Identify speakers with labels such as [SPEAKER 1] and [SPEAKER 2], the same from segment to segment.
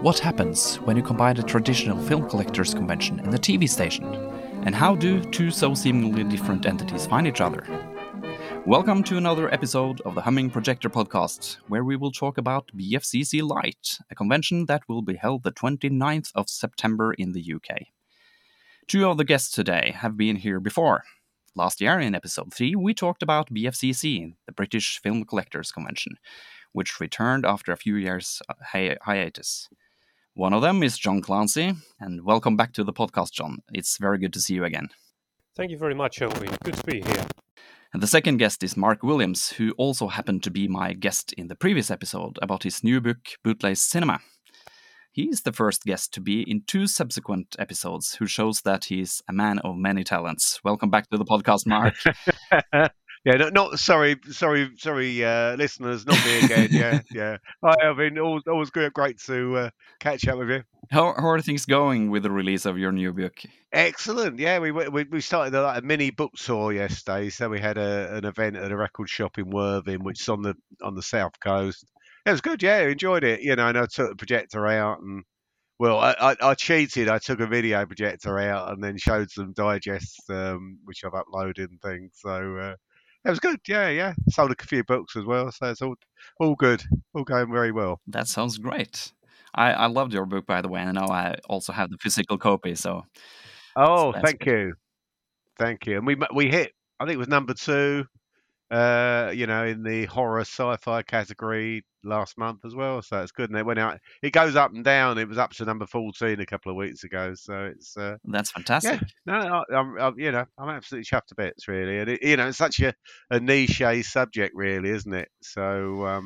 [SPEAKER 1] What happens when you combine a traditional film collectors convention and a TV station? And how do two so seemingly different entities find each other? Welcome to another episode of the Humming Projector podcast, where we will talk about BFCC Light, a convention that will be held the 29th of September in the UK. Two of the guests today have been here before. Last year, in episode 3, we talked about BFCC, the British Film Collectors Convention, which returned after a few years' hiatus. One of them is John Clancy, and welcome back to the podcast, John. It's very good to see you again.
[SPEAKER 2] Thank you very much, Elvin. Good to be here.
[SPEAKER 1] And the second guest is Mark Williams, who also happened to be my guest in the previous episode about his new book, Bootlace Cinema. He's the first guest to be in 2 subsequent episodes, who shows that he's a man of many talents. Welcome back to the podcast, Mark.
[SPEAKER 3] Sorry, listeners, not me again. Yeah. Hi, Elvin. Always great to catch up with you.
[SPEAKER 1] How are things going with the release of your new book?
[SPEAKER 3] Excellent. Yeah, we started a mini book tour yesterday. So we had an event at a record shop in Worthing, which is on the south coast. It was good. Yeah, I enjoyed it. And I took the projector out and. Well, I cheated. I took a video projector out and then showed some digests, which I've uploaded and things. So it was good. Yeah. Sold a few books as well. So it's all good. All going very well.
[SPEAKER 1] That sounds great. I loved your book, by the way. And I know I also have the physical copy. So.
[SPEAKER 3] Thank you. And we hit. I think it was number 2. In the horror sci-fi category last month as well, so it's good. And it went out. It goes up and down. It was up to number 14 a couple of weeks ago, so it's.
[SPEAKER 1] That's fantastic.
[SPEAKER 3] Yeah, no, I'm absolutely chuffed to bits, really. And it's such a niche subject, really, isn't it? So,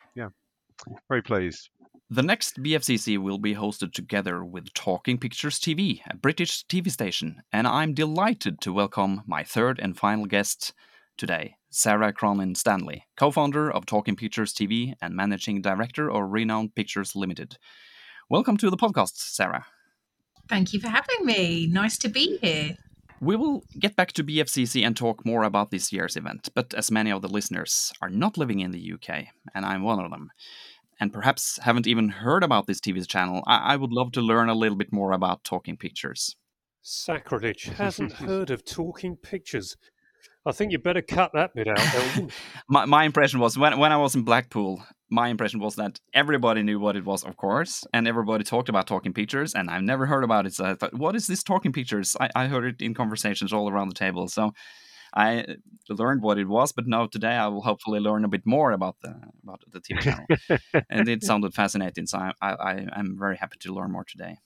[SPEAKER 3] very pleased.
[SPEAKER 1] The next BFCC will be hosted together with Talking Pictures TV, a British TV station, and I'm delighted to welcome my third and final guest today, Sarah Cronlin Stanley, co-founder of Talking Pictures TV and managing director of Renowned Pictures Limited. Welcome to the podcast, Sarah.
[SPEAKER 4] Thank you for having me. Nice to be here.
[SPEAKER 1] We will get back to BFCC and talk more about this year's event, but as many of the listeners are not living in the UK, and I'm one of them, and perhaps haven't even heard about this TV channel, I would love to learn a little bit more about Talking Pictures.
[SPEAKER 2] Sacrilege. Hasn't heard of Talking Pictures. I think you better cut that bit out, Elvin.
[SPEAKER 1] My impression was, when I was in Blackpool, my impression was that everybody knew what it was, of course, and everybody talked about Talking Pictures, and I've never heard about it, so I thought, what is this Talking Pictures? I heard it in conversations all around the table, so I learned what it was, but now today I will hopefully learn a bit more about the TV channel. And it sounded fascinating, so I'm very happy to learn more today.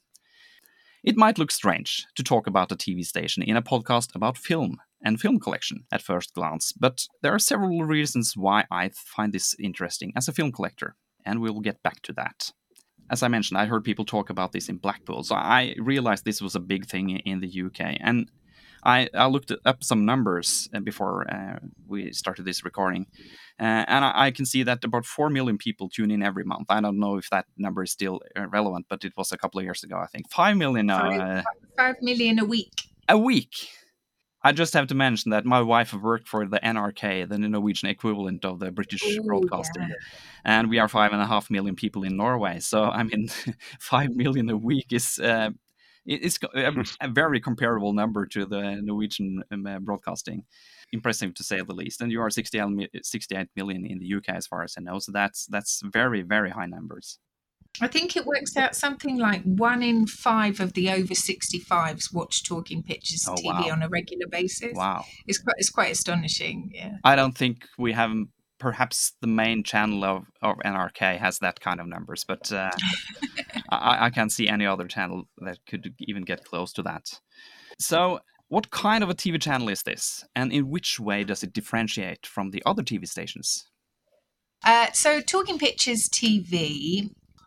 [SPEAKER 1] It might look strange to talk about a TV station in a podcast about film and film collection at first glance, but there are several reasons why I find this interesting as a film collector, and we'll get back to that. As I mentioned, I heard people talk about this in Blackpool, so I realized this was a big thing in the UK, and I looked up some numbers before we started this recording, and I can see that about 4 million people tune in every month. I don't know if that number is still relevant, but it was a couple of years ago, I think. 5 million now.
[SPEAKER 4] 5 million a week.
[SPEAKER 1] A week! I just have to mention that my wife worked for the NRK, the Norwegian equivalent of the British broadcasting, and we are 5.5 million people in Norway. So, I mean, 5 million a week is... It's a very comparable number to the Norwegian broadcasting. Impressive to say the least. And you are 68 million in the UK, as far as I know. So that's very, very high numbers.
[SPEAKER 4] I think it works out something like 1 in 5 of the over 65s watch Talking Pictures TV on a regular basis. Wow. It's quite astonishing, yeah.
[SPEAKER 1] I don't think we have... Perhaps the main channel of NRK has that kind of numbers, but I can't see any other channel that could even get close to that. So what kind of a TV channel is this? And in which way does it differentiate from the other TV stations?
[SPEAKER 4] So Talking Pictures TV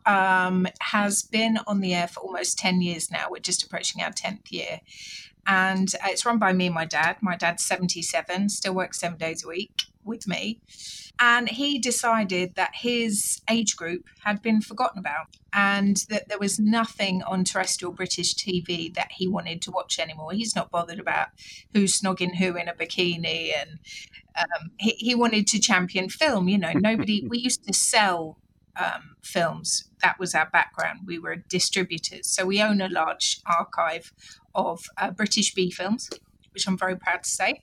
[SPEAKER 4] has been on the air for almost 10 years now. We're just approaching our 10th year. And it's run by me and my dad. My dad's 77, still works 7 days a week with me. And he decided that his age group had been forgotten about and that there was nothing on terrestrial British TV that he wanted to watch anymore. He's not bothered about who's snogging who in a bikini. And he wanted to champion film. We used to sell films. That was our background. We were distributors. So we own a large archive of British B films, which I'm very proud to say.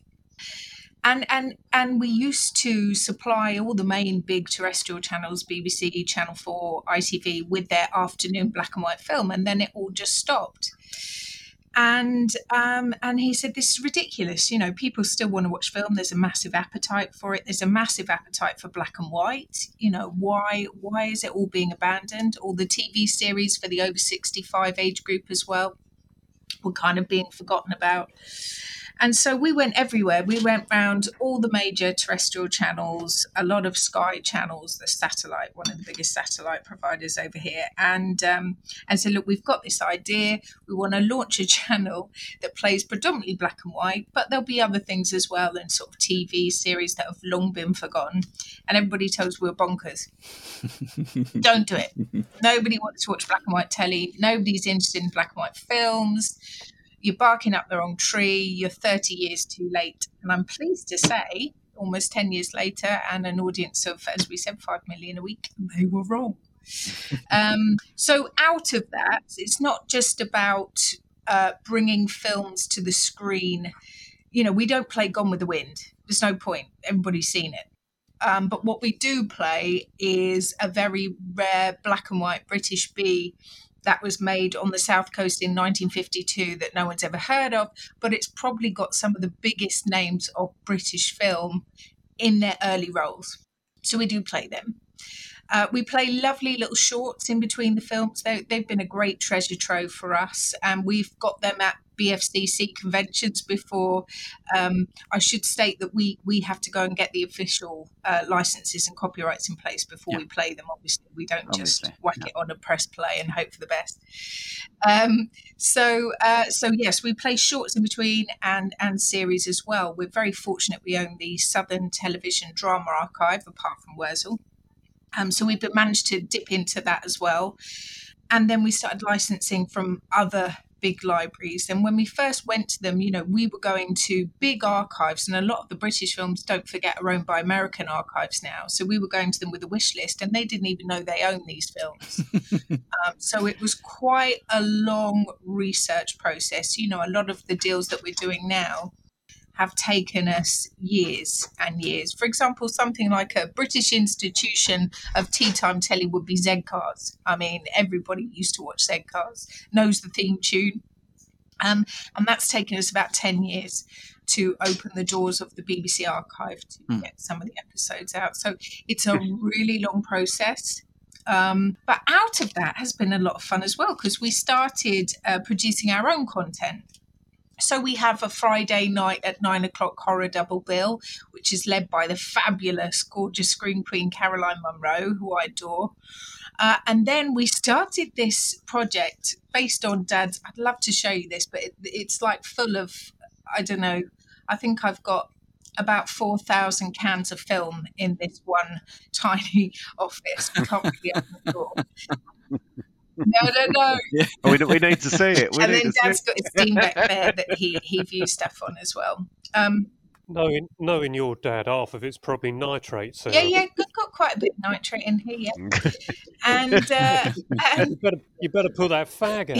[SPEAKER 4] And we used to supply all the main big terrestrial channels, BBC, Channel 4, ITV, with their afternoon black and white film, and then it all just stopped. And he said, this is ridiculous. People still want to watch film. There's a massive appetite for it. There's a massive appetite for black and white. Why is it all being abandoned? All the TV series for the over 65 age group as well were kind of being forgotten about. And so we went everywhere. We went round all the major terrestrial channels, a lot of Sky channels, the satellite, one of the biggest satellite providers over here, and said, look, we've got this idea. We want to launch a channel that plays predominantly black and white, but there'll be other things as well, and sort of TV series that have long been forgotten. And everybody told us we were bonkers. Don't do it. Nobody wants to watch black and white telly. Nobody's interested in black and white films. You're barking up the wrong tree. You're 30 years too late. And I'm pleased to say, almost 10 years later, and an audience of, as we said, 5 million a week, they were wrong. So out of that, it's not just about bringing films to the screen. We don't play Gone with the Wind. There's no point. Everybody's seen it. But what we do play is a very rare black and white British B that was made on the South Coast in 1952 that no one's ever heard of, but it's probably got some of the biggest names of British film in their early roles. So we do play them. We play lovely little shorts in between the films. They've been a great treasure trove for us, and we've got them at BFCC conventions before. I should state that we have to go and get the official licenses and copyrights in place before we play them. Obviously, we don't just whack it on a press play and hope for the best. So yes, we play shorts in between and series as well. We're very fortunate we own the Southern Television Drama Archive, apart from Wurzel. So we've managed to dip into that as well. And then we started licensing from other big libraries. And when we first went to them, we were going to big archives, and a lot of the British films, don't forget, are owned by American archives now. So we were going to them with a wish list, and they didn't even know they owned these films. So it was quite a long research process. A lot of the deals that we're doing now have taken us years and years. For example, something like a British institution of tea time telly would be Z-Cars. I mean, everybody used to watch Z-Cars, knows the theme tune. And that's taken us about 10 years to open the doors of the BBC archive to get some of the episodes out. So it's a really long process. But out of that has been a lot of fun as well, because we started producing our own content. So we have a Friday night at 9:00 horror double bill, which is led by the fabulous, gorgeous screen queen Caroline Munro, who I adore. And then we started this project based on Dad's. I'd love to show you this, but it's like full of, I don't know, I think I've got about 4,000 cans of film in this one tiny office. I can't really open the door. No.
[SPEAKER 3] Yeah. We need to see it.
[SPEAKER 4] And then Dad's got his Steam Deck there that he views stuff on as well.
[SPEAKER 2] Knowing your dad, half of it's probably nitrate. So
[SPEAKER 4] yeah, we've got quite a bit of nitrate in here, yeah. And
[SPEAKER 2] you better pull that fag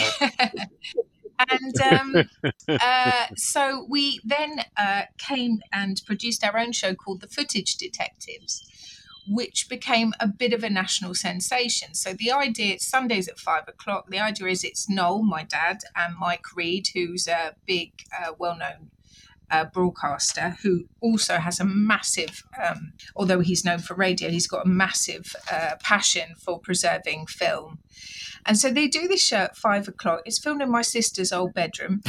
[SPEAKER 2] out.
[SPEAKER 4] And so we then came and produced our own show called The Footage Detectives, which became a bit of a national sensation. So the idea, it's Sundays at 5:00. The idea is it's Noel, my dad, and Mike Reed, who's a big, well-known broadcaster, who also has a massive, although he's known for radio, he's got a massive passion for preserving film. And so they do this show at 5:00. It's filmed in my sister's old bedroom.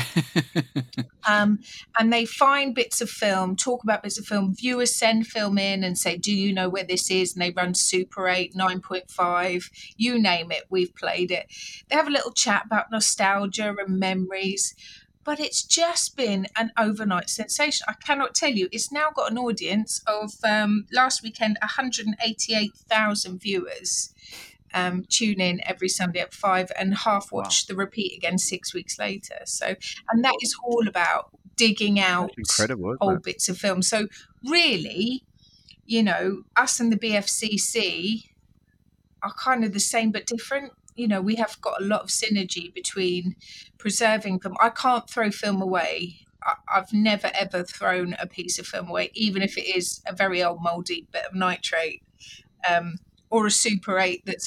[SPEAKER 4] And they find bits of film, talk about bits of film. Viewers send film in and say, do you know where this is? And they run Super 8, 9.5, you name it, we've played it. They have a little chat about nostalgia and memories. But it's just been an overnight sensation. I cannot tell you. It's now got an audience of, last weekend, 188,000 viewers tune in every Sunday at 5 and half watch the repeat again 6 weeks later. So, and that is all about digging out old bits of film. So really, us and the BFCC, are kind of the same but different. You know, we have got a lot of synergy between preserving film. I can't throw film away. I've never ever thrown a piece of film away, even if it is a very old mouldy bit of nitrate, or a Super 8 that's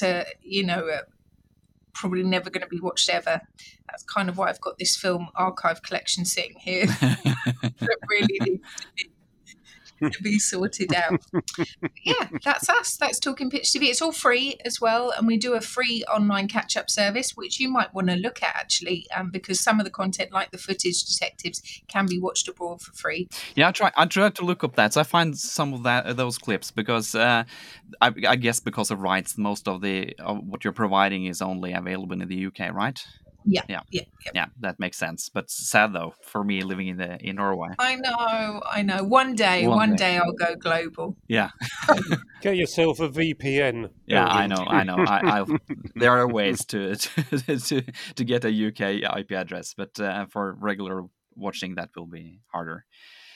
[SPEAKER 4] probably never going to be watched ever. That's kind of why I've got this film archive collection sitting here that really needs to be sorted out. Yeah, that's us. That's Talking Pictures TV. It's all free as well, and we do a free online catch-up service, which you might want to look at actually, because some of the content, like the footage detectives, can be watched abroad for free.
[SPEAKER 1] Yeah, I tried to look up that. So I find some of those clips because I guess because of rights, most of what you're providing is only available in the UK, right?
[SPEAKER 4] Yeah.
[SPEAKER 1] That makes sense. But sad though for me living in Norway.
[SPEAKER 4] I know. One day I'll go global.
[SPEAKER 1] Yeah.
[SPEAKER 2] Get yourself a VPN.
[SPEAKER 1] Yeah, I know. There are ways to get a UK IP address, but for regular watching that will be harder.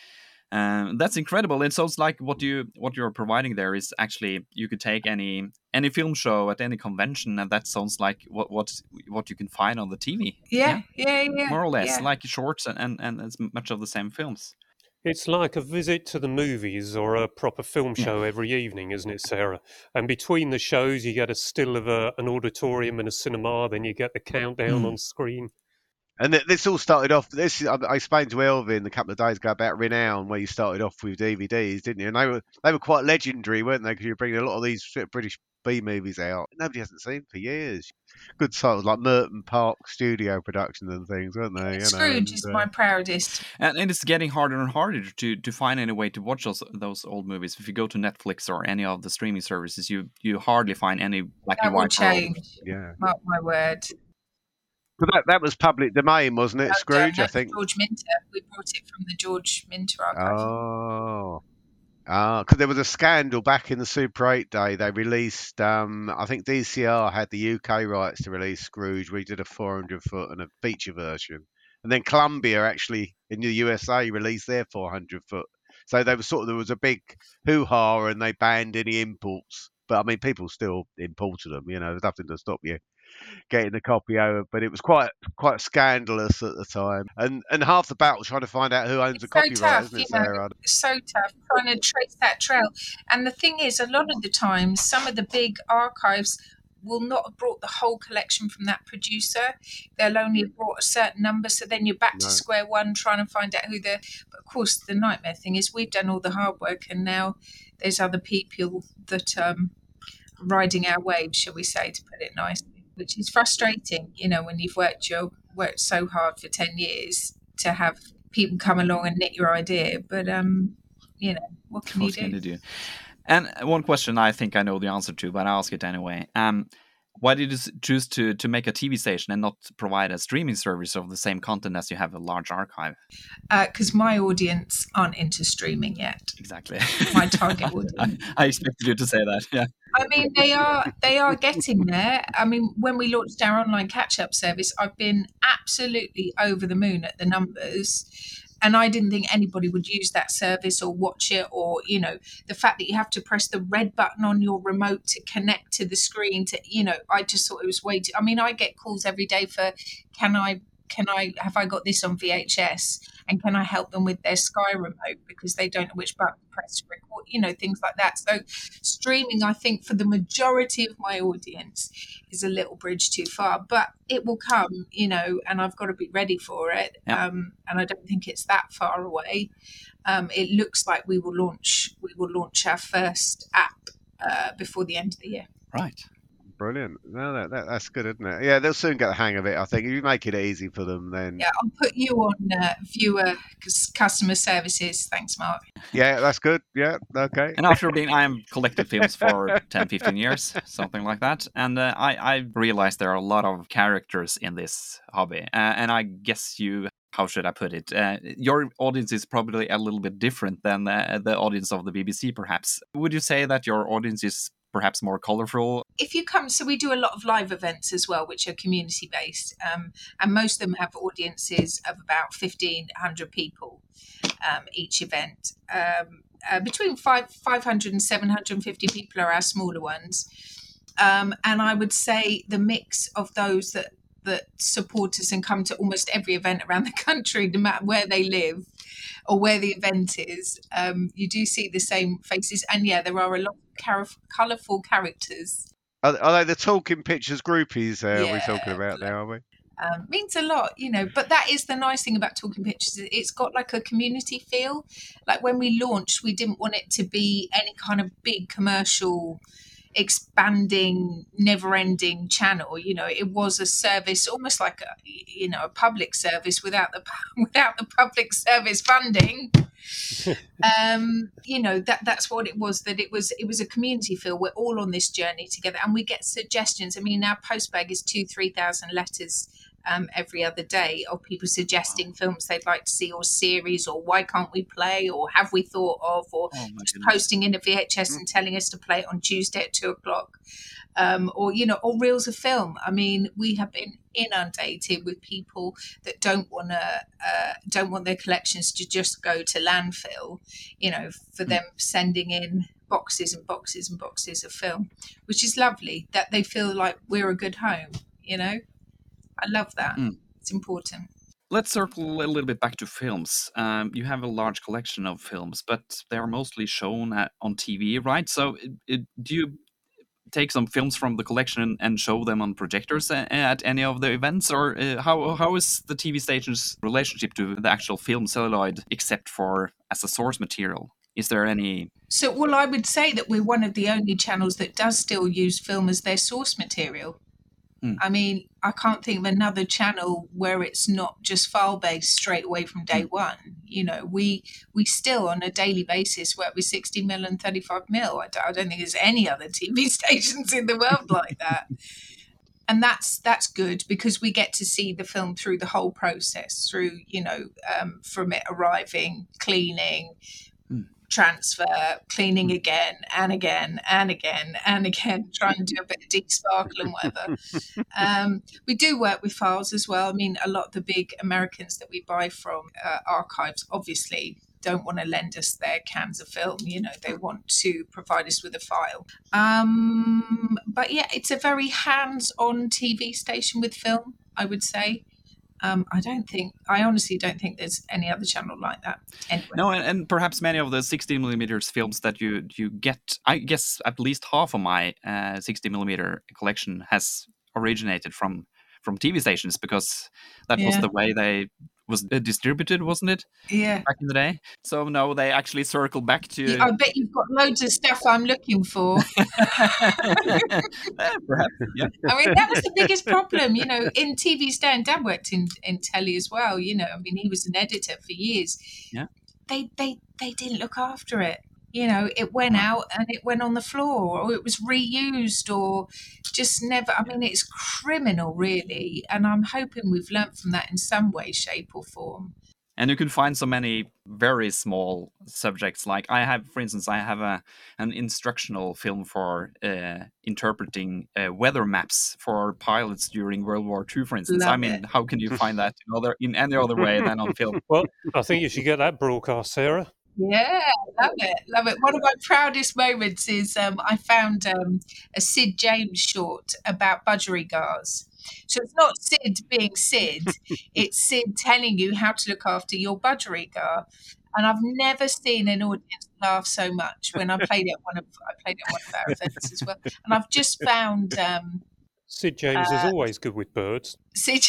[SPEAKER 1] That's incredible. It sounds like what you're providing there is actually you could take any film show at any convention, and that sounds like what you can find on the TV.
[SPEAKER 4] Yeah.
[SPEAKER 1] More or less,
[SPEAKER 4] yeah.
[SPEAKER 1] like shorts and as much of the same films.
[SPEAKER 2] It's like a visit to the movies or a proper film show every evening, isn't it, Sarah? And between the shows, you get a still of an auditorium and a cinema, then you get the countdown on screen.
[SPEAKER 3] And this all started off. I explained to Elvin a couple of days ago about Renown, where you started off with DVDs, didn't you? And they were quite legendary, weren't they? Because you were bringing a lot of these British B movies out. Nobody hasn't seen for years. Good titles like Merton Park studio productions and things, weren't they?
[SPEAKER 4] Scrooge is my proudest.
[SPEAKER 1] And it's getting harder and harder to find any way to watch those old movies. If you go to Netflix or any of the streaming services, you hardly find any black and white.
[SPEAKER 4] That will change.
[SPEAKER 3] Yeah.
[SPEAKER 4] Mark my word.
[SPEAKER 3] But that was public domain, wasn't it, Scrooge? I think.
[SPEAKER 4] George Minter. We brought it from the George Minter archive.
[SPEAKER 3] Because there was a scandal back in the Super 8 day. They released, I think DCR had the UK rights to release Scrooge. We did a 400-foot and a feature version. And then Columbia actually, in the USA, released their 400-foot. So there was a big hoo-ha and they banned any imports. But, I mean, people still imported them, there's nothing to stop you getting a copy over, but it was quite scandalous at the time, and half the battle trying to find out who owns the copyright, isn't it, Sarah?
[SPEAKER 4] It's so tough trying to trace that trail. And the thing is, a lot of the times, some of the big archives will not have brought the whole collection from that producer. They'll only have brought a certain number, so then you're back to square one trying to find out who but of course the nightmare thing is we've done all the hard work, and now there's other people that riding our waves, shall we say, to put it nicely, which is frustrating, when you've worked so hard for 10 years to have people come along and nick your idea. But, what can you do?
[SPEAKER 1] And one question I think I know the answer to, but I'll ask it anyway. Why did you choose to make a TV station and not provide a streaming service of the same content as you have a large archive?
[SPEAKER 4] Because my audience aren't into streaming yet.
[SPEAKER 1] Exactly.
[SPEAKER 4] My target audience.
[SPEAKER 1] I expected you to say that, yeah.
[SPEAKER 4] I mean, they are getting there. I mean, when we launched our online catch-up service, I've been absolutely over the moon at the numbers. And I didn't think anybody would use that service or watch it, or, the fact that you have to press the red button on your remote to connect to the screen I just thought it was way too, I mean, I get calls every day for, have I got this on VHS? And can I help them with their Sky remote because they don't know which button to press to record, things like that. So streaming, I think, for the majority of my audience is a little bridge too far, but it will come, and I've got to be ready for it.
[SPEAKER 1] Yeah.
[SPEAKER 4] And I don't think it's that far away. It looks like we will launch our first app before the end of the year.
[SPEAKER 1] Right.
[SPEAKER 3] Brilliant. No, that's good, isn't it? Yeah, they'll soon get the hang of it, I think. If you make it easy for them, then...
[SPEAKER 4] Yeah, I'll put you on viewer customer services. Thanks, Mark.
[SPEAKER 3] Yeah, that's good. Yeah, okay.
[SPEAKER 1] And after I am collecting films for 10, 15 years, something like that. And I realized there are a lot of characters in this hobby. And I guess how should I put it? Your audience is probably a little bit different than the audience of the BBC, perhaps. Would you say that your audience is perhaps more colorful?
[SPEAKER 4] If you come, so we do a lot of live events as well, which are community based, and most of them have audiences of about 1,500 people each event. Between 500 and 750 people are our smaller ones. And I would say the mix of those that support us and come to almost every event around the country, no matter where they live or where the event is, you do see the same faces. And yeah, there are a lot of colourful characters.
[SPEAKER 3] Are they the Talking Pictures groupies we're
[SPEAKER 4] Yeah,
[SPEAKER 3] talking about now, are we?
[SPEAKER 4] Means a lot, but that is the nice thing about Talking Pictures. It's got like a community feel. Like when we launched, we didn't want it to be any kind of big commercial expanding, never-ending channel. It was a service, almost like a public service without the public service funding. That's what it was. That it was a community feel. We're all on this journey together, and we get suggestions. I mean, our postbag is 2,000-3,000 letters every other day of people suggesting films they'd like to see, or series, or why can't we play, or have we thought of, or just posting in a VHS and telling us to play it on Tuesday at 2:00, or reels of film. I mean, we have been inundated with people that don't want their collections to just go to landfill, for them sending in boxes and boxes and boxes of film, which is lovely, that they feel like we're a good home. I love that. It's important.
[SPEAKER 1] Let's circle a little bit back to films. You have a large collection of films, but they are mostly shown on TV, right? So do you take some films from the collection and show them on projectors at any of the events? Or how is the TV station's relationship to the actual film celluloid, except for as a source material? Is there any...
[SPEAKER 4] So, well, I would say that we're one of the only channels that does still use film as their source material. I mean, I can't think of another channel where it's not just file-based straight away from day one. We still on a daily basis work with 60mm and 35mm. I don't think there's any other TV stations in the world like that. And that's good, because we get to see the film through the whole process, through, from it arriving, cleaning, transfer, cleaning again and again and again and again, trying to do a bit of desparkle and whatever. We do work with files as well. I mean, a lot of the big Americans that we buy from archives obviously don't want to lend us their cans of film. They want to provide us with a file. But yeah, it's a very hands-on TV station with film, I would say. I honestly don't think there's any other channel like that anyway.
[SPEAKER 1] No, and perhaps many of the 16mm films that you get, I guess at least half of my 60mm collection has originated from TV stations, because that was the way they was distributed, wasn't it?
[SPEAKER 4] Yeah.
[SPEAKER 1] Back in the day. So no, they actually circle back to...
[SPEAKER 4] I bet you've got loads of stuff I'm looking for.
[SPEAKER 1] Perhaps, yeah.
[SPEAKER 4] I mean, that was the biggest problem, in TV's day, and Dad worked in telly as well, I mean, he was an editor for years.
[SPEAKER 1] Yeah.
[SPEAKER 4] They didn't look after it. It went out and it went on the floor, or it was reused, or just never. I mean, it's criminal, really. And I'm hoping we've learnt from that in some way, shape, or form.
[SPEAKER 1] And you can find so many very small subjects. Like for instance, I have an instructional film for interpreting weather maps for pilots during World War II, for instance.
[SPEAKER 4] Love
[SPEAKER 1] I mean,
[SPEAKER 4] it.
[SPEAKER 1] how can you find that in any other way than on film?
[SPEAKER 2] Well, I think you should get that broadcast, Sarah.
[SPEAKER 4] Yeah, love it. One of my proudest moments is I found a Sid James short about budgerigars. So it's not Sid being Sid, it's Sid telling you how to look after your budgerigar. And I've never seen an audience laugh so much when I played it at one of our events as well. And I've just found
[SPEAKER 2] Sid James is always good with birds.
[SPEAKER 4] Sid.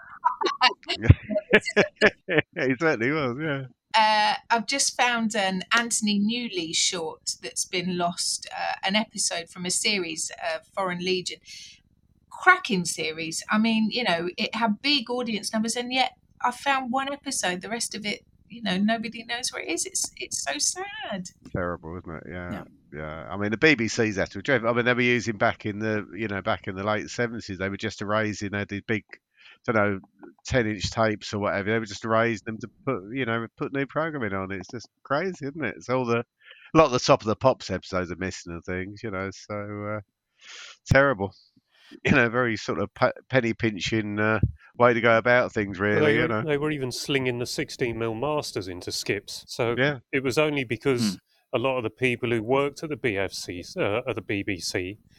[SPEAKER 3] He certainly was, yeah.
[SPEAKER 4] I've just found an Anthony Newley short that's been lost, an episode from a series, Foreign Legion. Cracking series. I mean, it had big audience numbers, and yet I found one episode. The rest of it, nobody knows where it is. It's so sad.
[SPEAKER 3] Terrible, isn't it? Yeah. I mean, the BBC's had to. I mean, they were using back in the late 70s. They were just erasing. They had these big, 10-inch tapes or whatever. They were just erasing them to put new programming on. It's just crazy, isn't it? It's a lot of the Top of the Pops episodes are missing and things, so terrible. Very sort of penny pinching way to go about things, really.
[SPEAKER 2] They were even slinging the 16mm masters into skips. So
[SPEAKER 3] yeah.
[SPEAKER 2] It was only because a lot of the people who worked at the BBC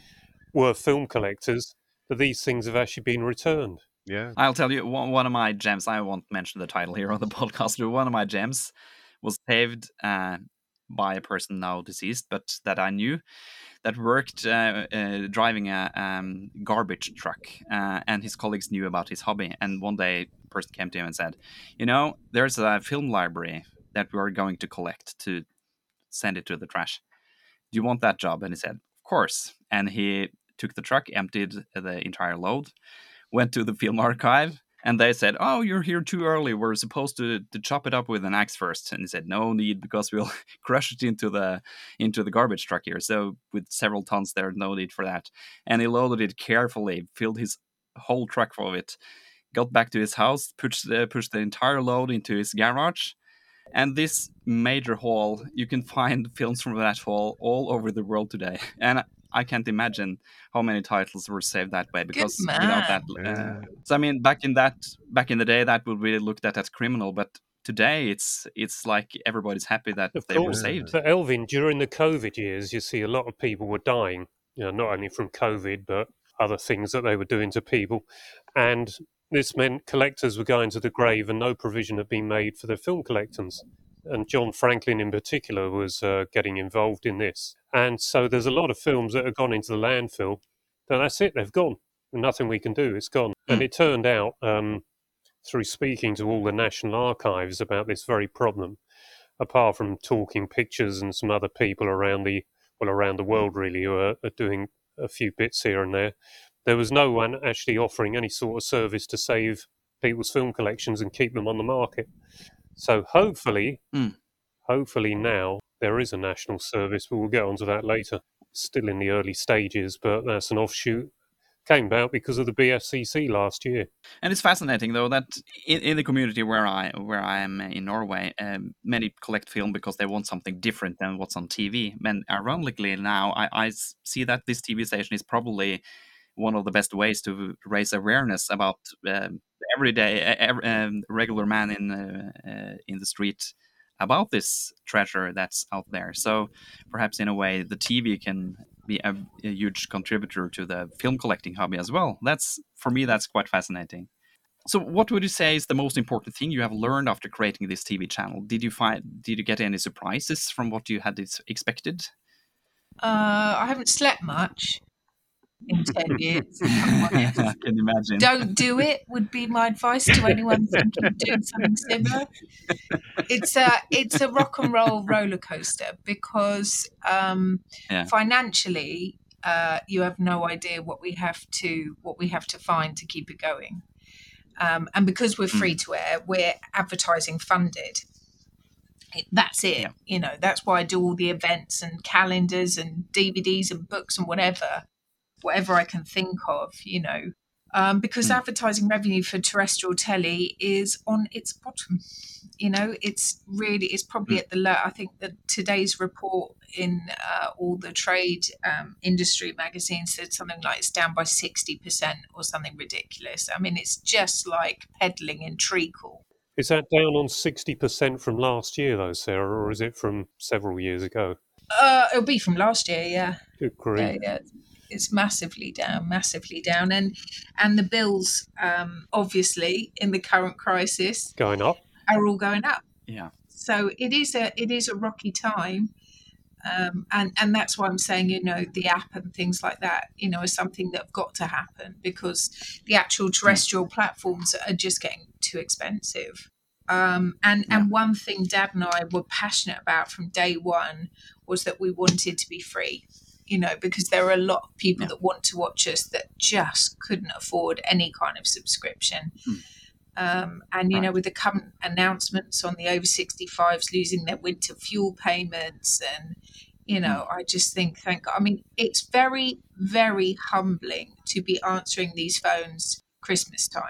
[SPEAKER 2] were film collectors, that these things have actually been returned.
[SPEAKER 3] Yeah.
[SPEAKER 1] I'll tell you, one of my gems, I won't mention the title here on the podcast, but one of my gems was saved by a person now deceased, but that I knew, that worked driving a garbage truck, and his colleagues knew about his hobby. And one day, a person came to him and said, there's a film library that we're going to collect to send it to the trash. Do you want that job? And he said, of course. And he took the truck, emptied the entire load, went to the film archive, and they said, oh, you're here too early. We're supposed to chop it up with an axe first. And he said, no need, because we'll crush it into the garbage truck here. So with several tons there, no need for that. And he loaded it carefully, filled his whole truck full of it, got back to his house, pushed the entire load into his garage. And this major hall, you can find films from that hall all over the world today. And I can't imagine how many titles were saved that way, because without that, so I mean, back in the day, that would be looked at as criminal, but today it's like everybody's happy that they were saved.
[SPEAKER 2] But Elvin, during the COVID years, you see a lot of people were dying, not only from COVID, but other things that they were doing to people. And this meant collectors were going to the grave and no provision had been made for the film collectors. And John Franklin in particular was getting involved in this. And so there's a lot of films that have gone into the landfill. And that's it, they've gone. Nothing we can do, it's gone. And it turned out, through speaking to all the National Archives about this very problem, apart from Talking Pictures and some other people around the world really, who are doing a few bits here and there was no one actually offering any sort of service to save people's film collections and keep them on the market. So hopefully now there is a national service, but we'll get onto that later. Still in the early stages, but that's an offshoot. Came about because of the BFCC last year.
[SPEAKER 1] And it's fascinating, though, that in the community where I am in Norway, many collect film because they want something different than what's on TV. And ironically now, I see that this TV station is probably one of the best ways to raise awareness about everyday, regular man in the street about this treasure that's out there. So perhaps in a way, the TV can be a huge contributor to the film collecting hobby as well. For me, that's quite fascinating. So what would you say is the most important thing you have learned after creating this TV channel? Did you get any surprises from what you had expected?
[SPEAKER 4] I haven't slept much in 10 years.
[SPEAKER 1] I can imagine.
[SPEAKER 4] Don't do it would be my advice to anyone thinking of doing something similar. It's a rock and roll roller coaster because financially you have no idea what we have to find to keep it going. And because we're free to air, we're advertising funded. That's it. Yeah. That's why I do all the events and calendars and DVDs and books and whatever I can think of, because advertising revenue for terrestrial telly is on its bottom. It's probably at the low. I think that today's report in all the trade industry magazines said something like it's down by 60% or something ridiculous. I mean, it's just like peddling in treacle.
[SPEAKER 2] Is that down on 60% from last year, though, Sarah, or is it from several years ago?
[SPEAKER 4] It'll be from last year, yeah.
[SPEAKER 2] Good grief.
[SPEAKER 4] Yeah. It's massively down, and the bills, obviously, in the current crisis,
[SPEAKER 2] going up,
[SPEAKER 4] are all going up.
[SPEAKER 1] Yeah.
[SPEAKER 4] So it is a rocky time, and that's why I'm saying, the app and things like that, is something that have got to happen because the actual terrestrial platforms are just getting too expensive. And one thing Dad and I were passionate about from day one was that we wanted to be free. Because there are a lot of people that want to watch us that just couldn't afford any kind of subscription. With the current announcements on the over 65s losing their winter fuel payments and, I just think, thank God. I mean, it's very, very humbling to be answering these phones Christmas time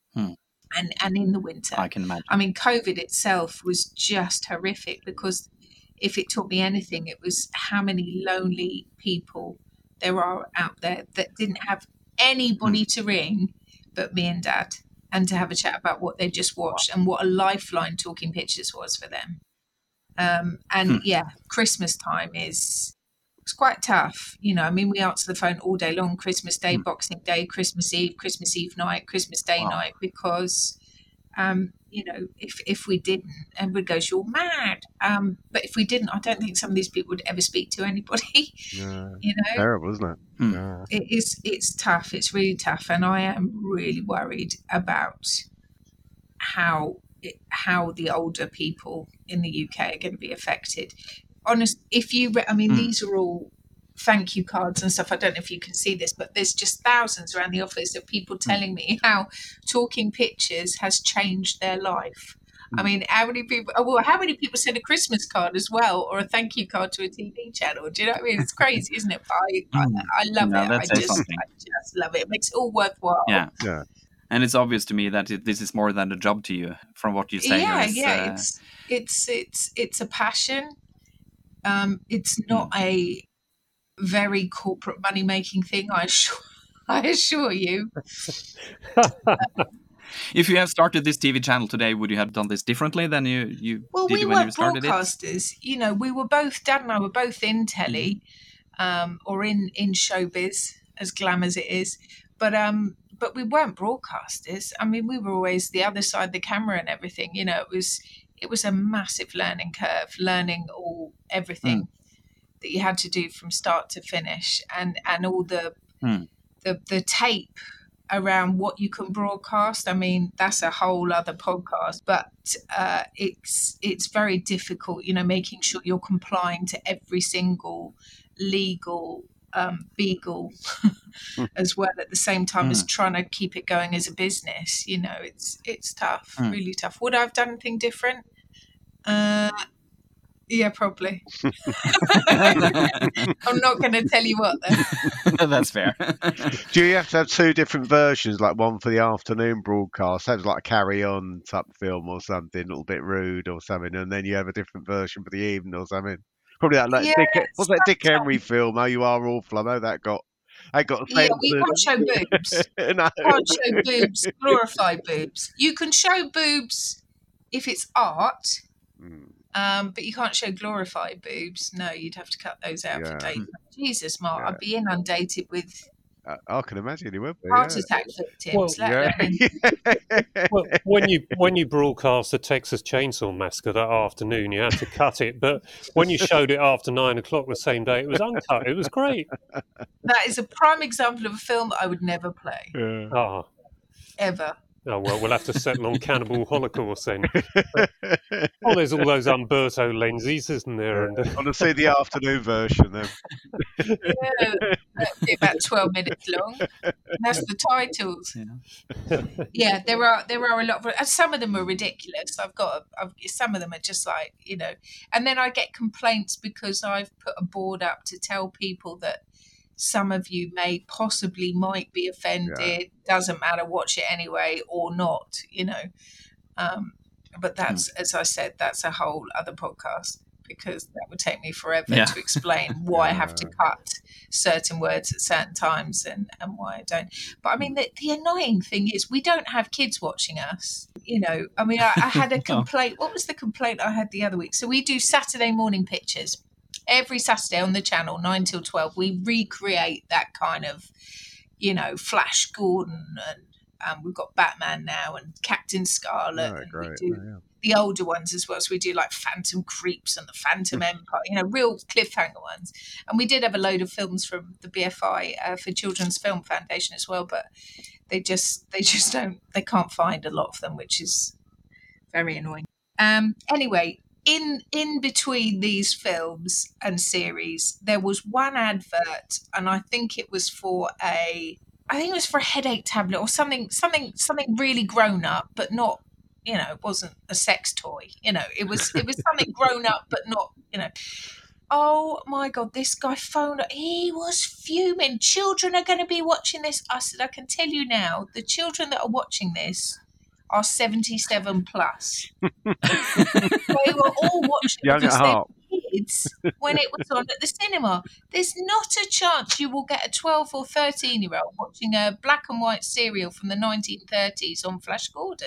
[SPEAKER 4] and in the winter.
[SPEAKER 1] I can imagine.
[SPEAKER 4] I mean, COVID itself was just horrific because if it taught me anything, it was how many lonely people there are out there that didn't have anybody to ring but me and Dad, and to have a chat about what they just watched and what a lifeline Talking Pictures was for them. Christmas time is It's quite tough. You know, I mean, we answer the phone all day long, Christmas Day, Boxing Day, Christmas Eve night, Christmas Day night, because, you know, if we didn't, everybody goes, you're mad. But if we didn't, I don't think some of these people would ever speak to anybody.
[SPEAKER 3] Yeah.
[SPEAKER 4] You know,
[SPEAKER 3] Terrible, isn't it? Yeah.
[SPEAKER 4] It's tough. It's really tough. And I am really worried about how the older people in the UK are going to be affected. These are all thank you cards and stuff. I don't know if you can see this, but there's just thousands around the office of people telling me how Talking Pictures has changed their life. I mean, how many people send a Christmas card as well, or a thank you card to a TV channel? Do you know what I mean? It's crazy, isn't it? But I love it. I just love it. It makes it all worthwhile.
[SPEAKER 1] Yeah. And it's obvious to me that this is more than a job to you, from what you say.
[SPEAKER 4] It's a passion. It's not a very corporate money making thing. I assure you.
[SPEAKER 1] If you have started this TV channel today, would you have done this differently than you did when you started it?
[SPEAKER 4] Well, we weren't broadcasters. You know, Dad and I were both in telly, or in showbiz, as glam as it is. But we weren't broadcasters. I mean, we were always the other side of the camera and everything. You know, it was a massive learning curve, learning everything that you had to do from start to finish, and all the tape around what you can broadcast. I mean, that's a whole other podcast, but it's very difficult, you know, making sure you're complying to every single legal beagle as well at the same time as trying to keep it going as a business. You know, it's tough, really tough. Would I have done anything different? Yeah, probably. I'm not going to tell you what then.
[SPEAKER 1] That's fair.
[SPEAKER 3] Do you have to have two different versions, like one for the afternoon broadcast, sounds like a Carry On type film or something, a little bit rude or something, and then you have a different version for the evening or something? Probably what's that Dick Henry film? Oh, You Are Awful. I know that got. We
[SPEAKER 4] can't show boobs.
[SPEAKER 3] No.
[SPEAKER 4] Can't show boobs. Glorify boobs. You can show boobs if it's art. But you can't show glorified boobs. No, you'd have to cut those out for date. Jesus, Mark, I'd be inundated with.
[SPEAKER 3] I can imagine you would be.
[SPEAKER 4] Heart attack victims.
[SPEAKER 2] Well, when you broadcast the Texas Chainsaw Massacre that afternoon, you had to cut it. But when you showed it after 9 o'clock the same day, it was uncut. It was great.
[SPEAKER 4] That is a prime example of a film that I would never play. Ever.
[SPEAKER 2] Oh, well, we'll have to settle on Cannibal Holocaust then. There's all those Umberto lenses, isn't there? And,
[SPEAKER 3] I want to see the afternoon version then.
[SPEAKER 4] That'd be about 12 minutes long. That's the titles. Yeah, there are a lot of, and some of them are ridiculous. Some of them are just like, you know, and then I get complaints because I've put a board up to tell people that some of you might be offended. Doesn't matter, watch it anyway or not, you know. But that's, as I said, that's a whole other podcast, because that would take me forever to explain why I have to cut certain words at certain times and why I don't. But I mean, the annoying thing is we don't have kids watching us. You know, I mean, I had a complaint. What was the complaint I had the other week? So we do Saturday morning pictures. Every Saturday on the channel, 9 till 12, we recreate that kind of, you know, Flash Gordon, and we've got Batman now and Captain Scarlet. And we do the older ones as well. So we do like Phantom Creeps and the Phantom Empire, you know, real cliffhanger ones. And we did have a load of films from the BFI for Children's Film Foundation as well, but they can't find a lot of them, which is very annoying. Anyway, in between these films and series, there was one advert, and I think it was for a headache tablet or something really grown up, but not, you know, it wasn't a sex toy. You know, it was something grown up, but not, you know. Oh my God, this guy phoned. He was fuming. Children are going to be watching this. I said, I can tell you now, the children that are watching this are 77 plus. They were all watching
[SPEAKER 3] Young
[SPEAKER 4] because
[SPEAKER 3] at
[SPEAKER 4] they
[SPEAKER 3] heart.
[SPEAKER 4] were kids when it was on at the cinema. There's not a chance you will get a 12 or 13-year-old watching a black and white serial from the 1930s on Flash Gordon.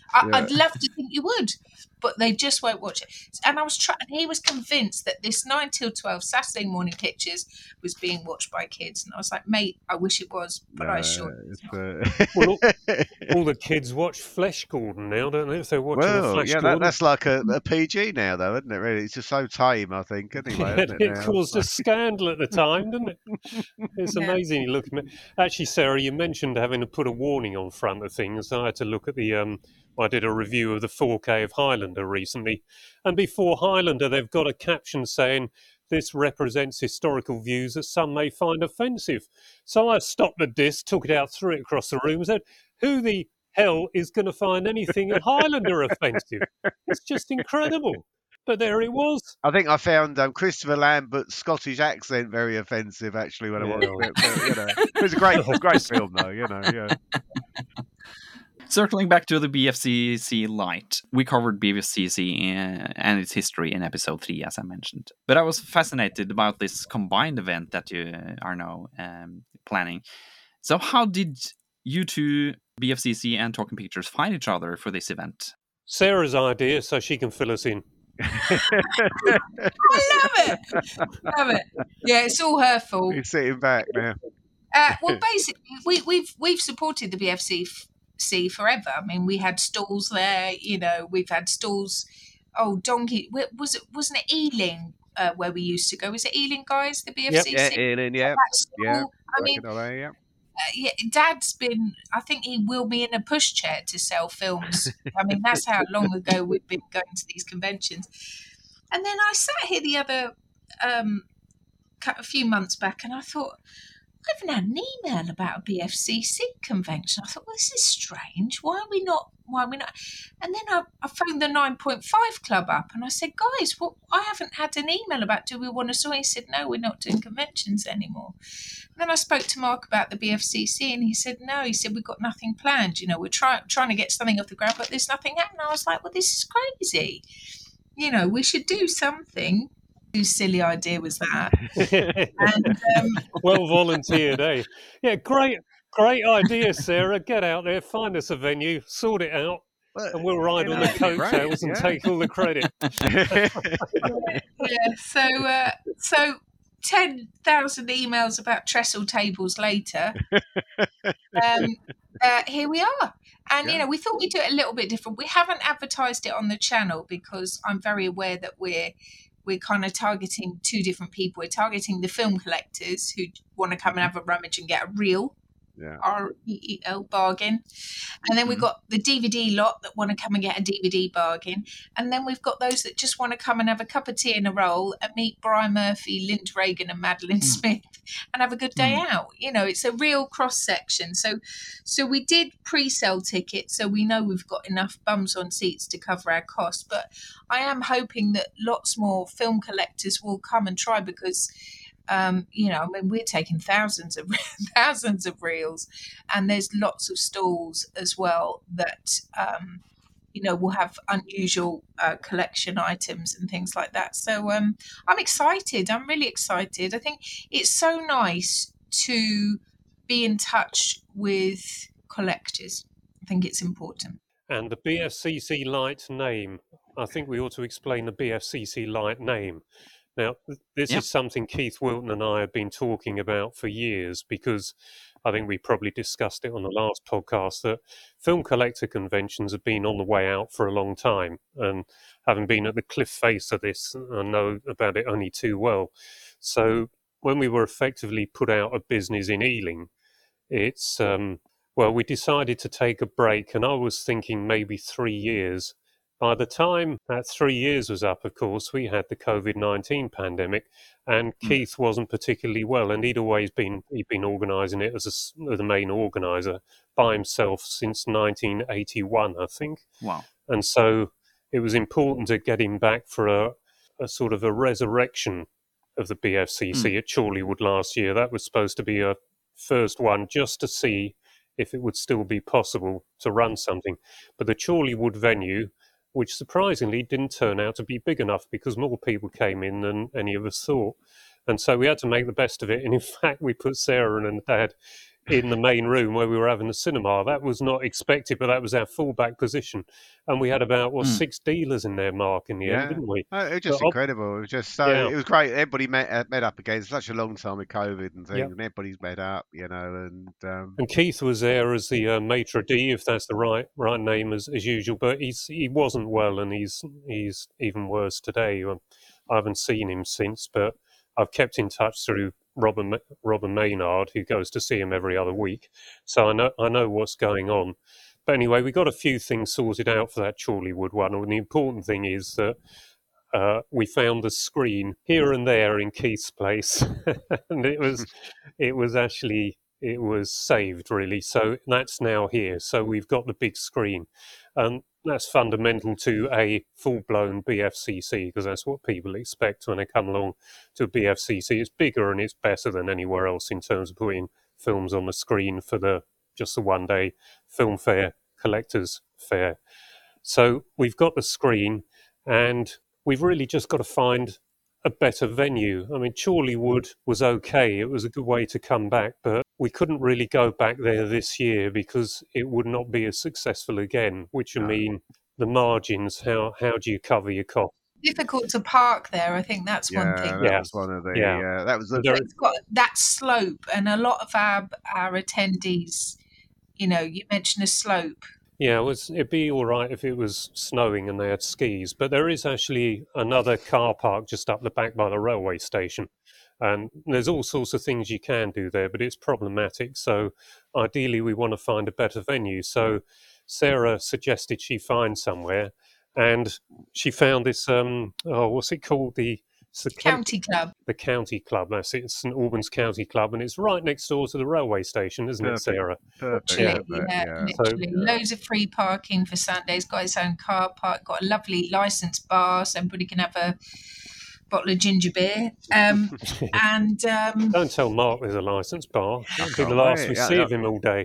[SPEAKER 4] I'd love to think you would, but they just won't watch it. And I was trying. He was convinced that this 9 till 12 Saturday morning pictures was being watched by kids, and I was like, mate, I wish it was, but I assure you.
[SPEAKER 2] Well, all the kids watch Flesh Gordon now, don't they? If they're watching Flesh Gordon.
[SPEAKER 3] That's like a PG now, though, isn't it? Really, it's just so tame. I think anyway.
[SPEAKER 2] It caused a scandal at the time, didn't it? It's amazing you look at it. Actually, Sarah, you mentioned having to put a warning on front of things. I had to look at the. I did a review of the 4K of Highlander recently, and before Highlander, they've got a caption saying, "This represents historical views that some may find offensive." So I stopped the disc, took it out, threw it across the room, and said, "Who the hell is going to find anything in Highlander offensive? It's just incredible." But there it was.
[SPEAKER 3] I think I found Christopher Lambert's Scottish accent very offensive, actually, when I watched it. But, it was a great film, though. Yeah.
[SPEAKER 1] Circling back to the BFCC Lite, we covered BFCC and its history in episode 3, as I mentioned. But I was fascinated about this combined event that you are now planning. So how did you two, BFCC and Talking Pictures, find each other for this event?
[SPEAKER 2] Sarah's idea, so she can fill us in.
[SPEAKER 4] I love it. Yeah, it's all her fault.
[SPEAKER 3] He's sitting back now.
[SPEAKER 4] Well, basically, we've supported the BFCC forever. I mean, we had stalls there. We've had stalls. Oh, Donkey, wasn't it Ealing where we used to go? Was it Ealing, guys? The BFCC.
[SPEAKER 3] Yeah, Ealing. Yeah.
[SPEAKER 4] I mean, Dad's been. I think he wheeled me in a pushchair to sell films. I mean, that's how long ago we've been going to these conventions. And then I sat here the other a few months back, and I thought, I haven't had an email about a BFCC convention. I thought, well, this is strange. Why are we not? And then I phoned the 9.5 Club up, and I said, guys, I haven't had an email about, do we want to join? He said, no, we're not doing conventions anymore. And then I spoke to Mark about the BFCC, and he said, no. He said, we've got nothing planned. We're trying to get something off the ground, but there's nothing happening. I was like, well, this is crazy. We should do something. Whose silly idea was that? And,
[SPEAKER 2] well volunteered, eh? Yeah, great idea, Sarah. Get out there, find us a venue, sort it out, and we'll ride on the coattails and take all the credit.
[SPEAKER 4] So 10,000 emails about trestle tables later, here we are. And, we thought we'd do it a little bit different. We haven't advertised it on the channel because I'm very aware that we're kind of targeting two different people. We're targeting the film collectors who want to come and have a rummage and get a reel, REEL bargain. And then we've got the DVD lot that want to come and get a DVD bargain. And then we've got those that just want to come and have a cup of tea and a roll and meet Brian Murphy, Lind Reagan and Madeline Smith and have a good day out. It's a real cross section. So we did pre-sell tickets, so we know we've got enough bums on seats to cover our costs. But I am hoping that lots more film collectors will come and try because we're taking thousands of reels, and there's lots of stalls as well that will have unusual collection items and things like that. So I'm excited. I'm really excited. I think it's so nice to be in touch with collectors. I think it's important.
[SPEAKER 2] And the BFCC Lite name. I think we ought to explain the BFCC Lite name. Now, this is something Keith Wilton and I have been talking about for years because I think we probably discussed it on the last podcast that film collector conventions have been on the way out for a long time. And having been at the cliff face of this, I know about it only too well. So when we were effectively put out of business in Ealing, it's, we decided to take a break, and I was thinking maybe 3 years. By the time that 3 years was up, of course, we had the COVID-19 pandemic, and Keith wasn't particularly well, and he'd been organising it as the main organiser by himself since 1981, I think.
[SPEAKER 1] Wow!
[SPEAKER 2] And so it was important to get him back for a sort of a resurrection of the BFCC at Chorleywood last year. That was supposed to be a first one, just to see if it would still be possible to run something. But the Chorleywood venue, which surprisingly didn't turn out to be big enough because more people came in than any of us thought. And so we had to make the best of it. And in fact, we put Sarah and Dad in the main room where we were having the cinema. That was not expected, but that was our fallback position. And we had about, 6 dealers in there, Mark, in the end, didn't we?
[SPEAKER 3] It was just incredible. It was just so,
[SPEAKER 2] Yeah.
[SPEAKER 3] it was great. Everybody met up again. It's such a long time with COVID and things,
[SPEAKER 2] Yep.
[SPEAKER 3] and everybody's met up, and
[SPEAKER 2] And Keith was there as the maitre d', if that's the right name, as usual. But he wasn't well, and he's even worse today. I haven't seen him since, but I've kept in touch through Robin Maynard, who goes to see him every other week. So I know what's going on. But anyway, we got a few things sorted out for that Chorleywood one. And the important thing is that we found the screen here and there in Keith's place, and it was saved, really. So that's now here. So we've got the big screen, and that's fundamental to a full-blown BFCC, because that's what people expect when they come along to a BFCC. It's bigger and it's better than anywhere else in terms of putting films on the screen for just the one-day film fair, collectors fair. So we've got the screen, and we've really just got to find a better venue. I mean, Chorleywood was okay. It was a good way to come back, but we couldn't really go back there this year because it would not be as successful again, which would mean the margins. How do you cover your costs?
[SPEAKER 4] Difficult to park there. I think that's one thing.
[SPEAKER 3] That was one of the. That was.
[SPEAKER 4] It's got that slope, and a lot of our attendees. You mentioned a slope.
[SPEAKER 2] Yeah, it'd be all right if it was snowing and they had skis, but there is actually another car park just up the back by the railway station, and there's all sorts of things you can do there, but it's problematic. So ideally, we want to find a better venue. So Sarah suggested she find somewhere, and she found this. What's it called? The
[SPEAKER 4] County Club.
[SPEAKER 2] The County Club, that's it. It's St Albans County Club, and it's right next door to the railway station, isn't it, Sarah?
[SPEAKER 3] Perfect.
[SPEAKER 4] Literally. Loads of free parking for Sundays, got its own car park, got a lovely licensed bar, so everybody can have a bottle of ginger beer. And
[SPEAKER 2] don't tell Mark there's a licensed bar. That'll be the last we see of him all day.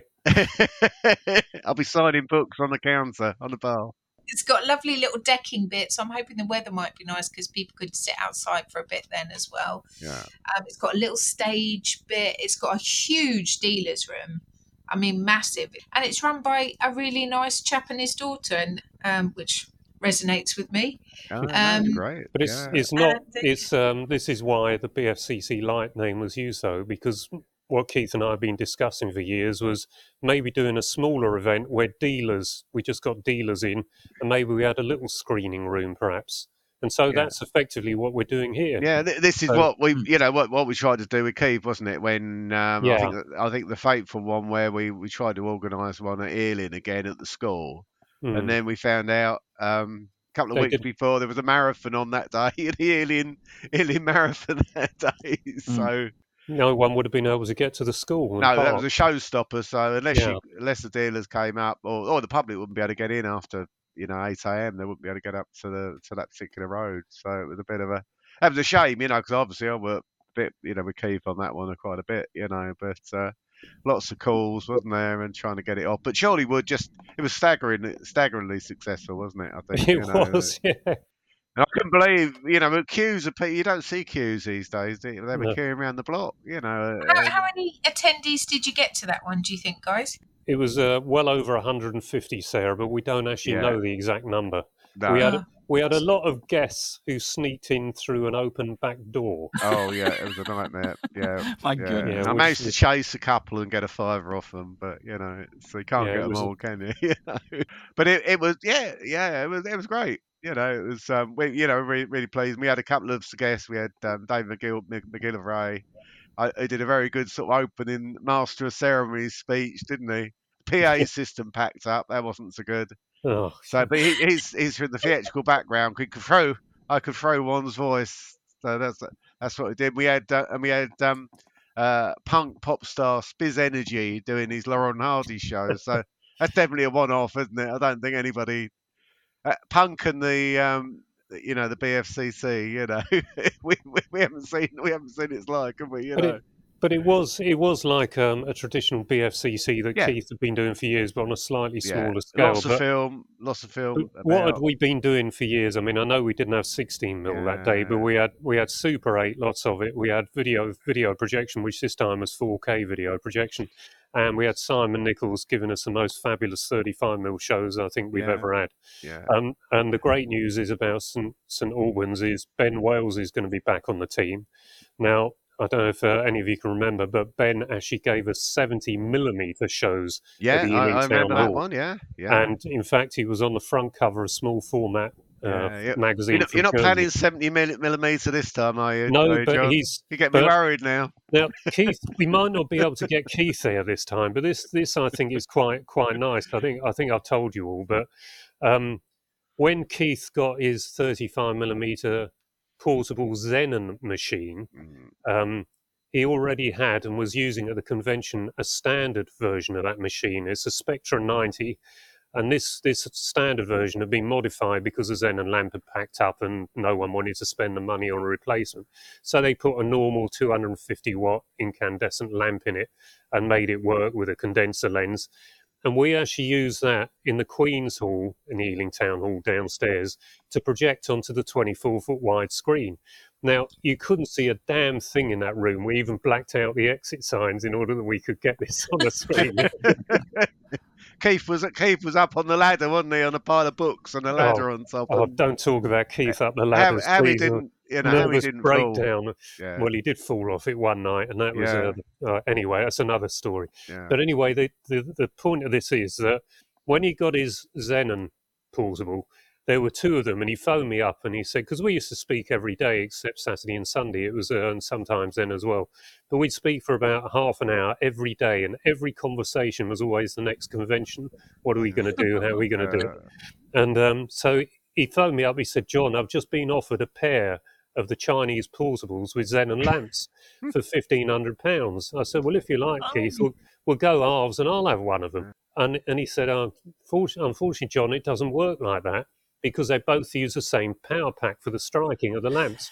[SPEAKER 3] I'll be signing books on the counter, on the bar.
[SPEAKER 4] It's got lovely little decking bits. I'm hoping the weather might be nice because people could sit outside for a bit then as well.
[SPEAKER 3] Yeah.
[SPEAKER 4] It's got a little stage bit. It's got a huge dealer's room. I mean, massive. And it's run by a really nice chap and his daughter, and which resonates with me.
[SPEAKER 3] That's great.
[SPEAKER 2] But it's not. This is why the BFCC Light name was used, though, because what Keith and I have been discussing for years was maybe doing a smaller event where we just got dealers in, and maybe we had a little screening room perhaps. And so that's effectively what we're doing here.
[SPEAKER 3] Yeah, this is what we, what we tried to do with Keith, wasn't it? When I think the fateful one where we tried to organise one at Ealing again at the school, and then we found out a couple of weeks before there was a marathon on that day, the Ealing Marathon that day. So.
[SPEAKER 2] No one would have been able to get to the school.
[SPEAKER 3] No, that was a showstopper. So unless the dealers came up, or the public wouldn't be able to get in after 8 a.m., they wouldn't be able to get up to that particular road. So it was that was a shame, because obviously I worked a bit, with Keith on that one quite a bit, but lots of calls, wasn't there, and trying to get it off. But Chorleywood it was staggeringly successful, wasn't it? I think
[SPEAKER 2] it was, yeah.
[SPEAKER 3] I couldn't believe, queues of people. You don't see queues these days, do you? They were queuing around the block,
[SPEAKER 4] How many attendees did you get to that one, do you think, guys?
[SPEAKER 2] It was well over 150, Sarah, but we don't actually know the exact number.
[SPEAKER 3] No.
[SPEAKER 2] We had a lot of guests who sneaked in through an open back door.
[SPEAKER 3] Oh, yeah, it was a nightmare. Yeah.
[SPEAKER 1] My goodness.
[SPEAKER 3] Yeah, I managed to chase a couple and get a $5 off them, but, so you can't get them all, can you? But it was, it was great. It was, really, really pleased. We had a couple of guests. We had Dave McGillivray. He did a very good sort of opening Master of Ceremonies speech, didn't he? PA system packed up. That wasn't so good.
[SPEAKER 2] Oh.
[SPEAKER 3] So, but he's from the theatrical background. I could throw one's voice. So that's what we did. We had punk pop star Spiz Energy doing his Laurel and Hardy show. So that's definitely a one-off, isn't it? I don't think anybody punk and the the BFCC. We haven't seen its like, have we?
[SPEAKER 2] But it was like a traditional BFCC that
[SPEAKER 3] Yeah.
[SPEAKER 2] Keith had been doing for years, but on a slightly
[SPEAKER 3] Yeah,
[SPEAKER 2] smaller scale.
[SPEAKER 3] lots of film.
[SPEAKER 2] But what had we been doing for years? I mean, I know we didn't have 16mm that day, but
[SPEAKER 3] Yeah.
[SPEAKER 2] we had Super 8, lots of it. We had video projection, which this time was 4K video projection, and we had Simon Nichols giving us the most fabulous 35mm shows I think we've
[SPEAKER 3] Yeah.
[SPEAKER 2] ever had.
[SPEAKER 3] Yeah.
[SPEAKER 2] And the great news is about St Albans is Ben Wales is going to be back on the team. Now, I don't know if any of you can remember, but Ben actually gave us 70mm shows
[SPEAKER 3] Yeah,
[SPEAKER 2] at the Ealing
[SPEAKER 3] I
[SPEAKER 2] Town
[SPEAKER 3] remember that
[SPEAKER 2] Hall.
[SPEAKER 3] one. Yeah, yeah.
[SPEAKER 2] And in fact, he was on the front cover of small format
[SPEAKER 3] Yeah.
[SPEAKER 2] magazine.
[SPEAKER 3] You're not
[SPEAKER 2] from
[SPEAKER 3] planning
[SPEAKER 2] Germany.
[SPEAKER 3] 70mm this time, are you?
[SPEAKER 2] No,
[SPEAKER 3] Are you,
[SPEAKER 2] but
[SPEAKER 3] John?
[SPEAKER 2] he's.
[SPEAKER 3] You get me
[SPEAKER 2] but-
[SPEAKER 3] worried now.
[SPEAKER 2] Now, Keith, we might not be able to get Keith there this time, but this I think is quite nice. I think I've told you all, but when Keith got his 35mm portable Xenon machine, he already had and was using at the convention a standard version of that machine. It's a Spectra 90. And this standard version had been modified because the Xenon lamp had packed up and no one wanted to spend the money on a replacement. So they put a normal 250 watt incandescent lamp in it and made it work with a condenser lens. And we actually used that in the Queen's Hall, in the Ealing Town Hall downstairs, to project onto the 24-foot wide screen. Now, you couldn't see a damn thing in that room. We even blacked out the exit signs in order that we could get this on the screen.
[SPEAKER 3] Keith was up on the ladder, wasn't he, on a pile of books and a ladder on top.
[SPEAKER 2] Oh, don't talk about Keith up the ladder.
[SPEAKER 3] How he didn't,
[SPEAKER 2] nervous
[SPEAKER 3] fall.
[SPEAKER 2] breakdown.
[SPEAKER 3] Yeah.
[SPEAKER 2] Well, he did fall off it one night, and that was anyway. That's another story.
[SPEAKER 3] Yeah.
[SPEAKER 2] But anyway, the point of this is that when he got his Xenon portable, there were two of them, and he phoned me up and he said, because we used to speak every day except Saturday and Sunday, it was and sometimes then as well, but we'd speak for about half an hour every day, and every conversation was always the next convention. What are we going to do? How are we going to do it? And so he phoned me up. He said, John, I've just been offered a pair of the Chinese portables with Xenon lamps for £1,500. I said, well, if you like, Keith, we'll go halves and I'll have one of them. And he said, unfortunately, John, it doesn't work like that, because they both use the same power pack for the striking of the lamps.